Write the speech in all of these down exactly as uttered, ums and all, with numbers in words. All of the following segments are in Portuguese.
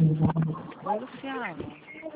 Oi, Luciano.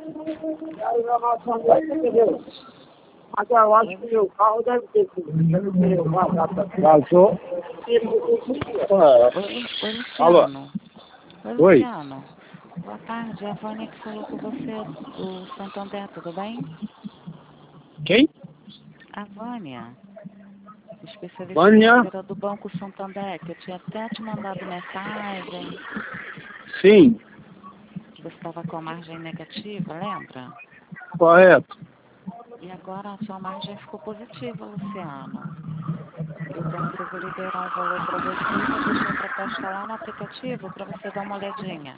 Mas eu acho que o carro deve ter sido vazou. Oi, Lu- Oi, Luciano. Oi, Oi. Luciano. Boa tarde. É a Vânia que falou com você do Santander, tudo bem? Quem? A Vânia, especialista Vânia? financeira do Banco Santander, que eu tinha até te mandado mensagem, Sim, que você estava com a margem negativa, lembra? correto. E agora a sua margem ficou positiva, Luciano. Eu consigo liberar um valor para você e vou deixar a proposta lá no aplicativo para você dar uma olhadinha.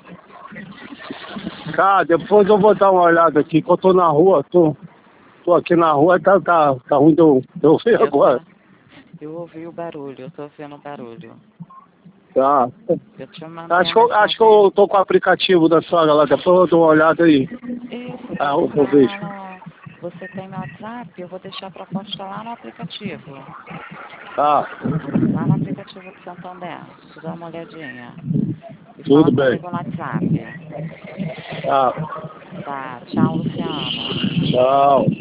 Tá, depois eu vou dar uma olhada aqui, que eu tô na rua, tô, tô aqui na rua, tá, tá, tá ruim de eu, de eu ver Eu, agora. tô, eu ouvi o barulho, eu tô ouvindo o barulho. Tá. Eu te mandei Acho a que, eu, acho que mensagem. eu tô com o aplicativo da senhora lá, depois eu dou uma olhada aí. Isso, Ah, você eu, eu vai vejo. lá no... Você tem meu WhatsApp? Eu vou deixar a proposta lá no aplicativo. Tá, Lá no aplicativo do Santander. Você dá uma olhadinha. E fala tudo bem. comigo no WhatsApp. Tá, Tá, tchau, Luciano. tchau.